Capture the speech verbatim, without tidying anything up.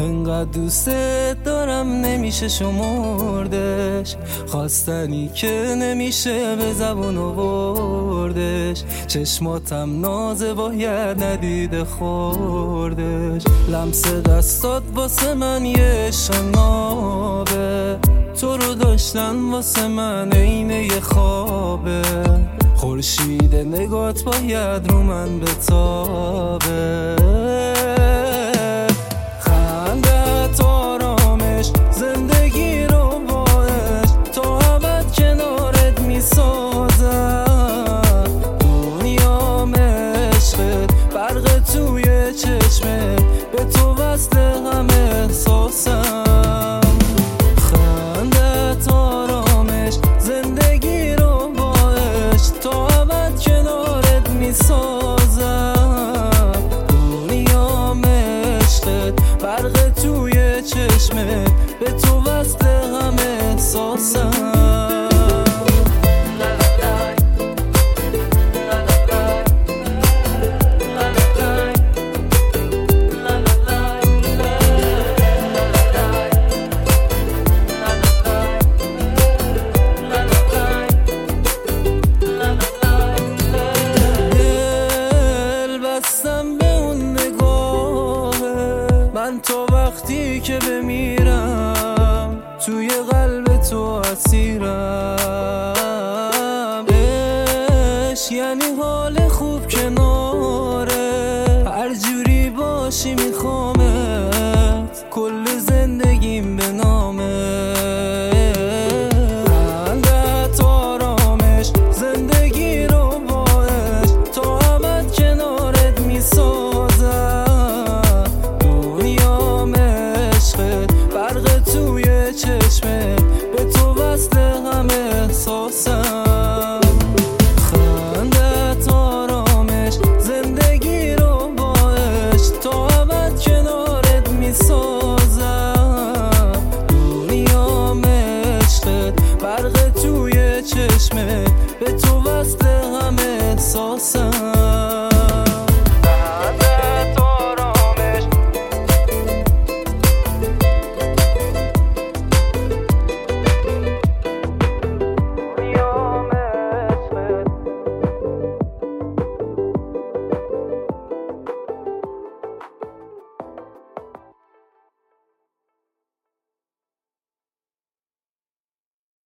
انقدر دوست دارم نمیشه شمردش، خواستنی که نمیشه به زبون آوردش، چشماتم نازه باید ندیده خوردش، لمس دستات واسه من یه شنابه، تو رو داشتن واسه من اینه یه خوابه، خورشید نگات باید رو من بتابه، خندت آرامش زندگی رو باش، تا ابد کنارت میسازم، دنیا عشقت برق توی چشمت، به تو وصل هم احساسم، خندت آرامش زندگی رو باش، تا ابد کنارت میسازم، دنیا عشقت برق توی چشمت، به تو وصل هم احساسم. بستم به اون نگاهه، من تا وقتی که بمیرم توی قلب تو اسیرم، عشق یعنی حال خوب کناره، هر جوری باشی میخوامه